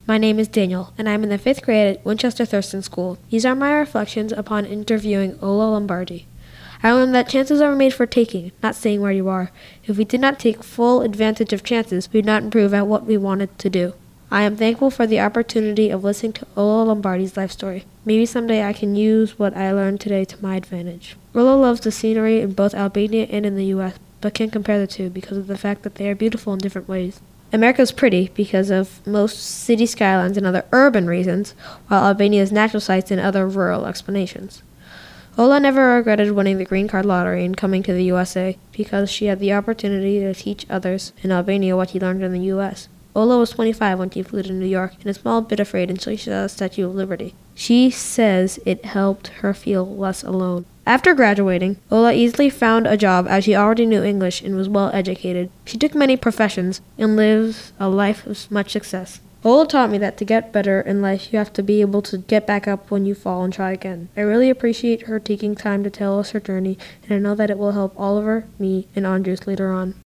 My name is Daniel, and I'm in the 5th grade at Winchester Thurston School. These are my reflections upon interviewing Ola Lombardi. I learned that chances are made for taking, not staying where you are. If we did not take full advantage of chances, we would not improve at what we wanted to do. I am thankful for the opportunity of listening to Ola Lombardi's life story. Maybe someday I can use what I learned today to my advantage. Ola loves the scenery in both Albania and in the U.S., but can't compare the two because of the fact that they are beautiful in different ways. America is pretty because of most city skylines and other urban reasons, while Albania's natural sights and other rural explanations. Ola never regretted winning the green card lottery and coming to the USA because she had the opportunity to teach others in Albania what he learned in the U.S. Ola was 25 when she flew to New York and a small bit afraid until she saw the Statue of Liberty. She says it helped her feel less alone. After graduating, Ola easily found a job as she already knew English and was well educated. She took many professions and lives a life of much success. Ola taught me that to get better in life, you have to be able to get back up when you fall and try again. I really appreciate her taking time to tell us her journey, and I know that it will help Oliver, me, and Andres later on.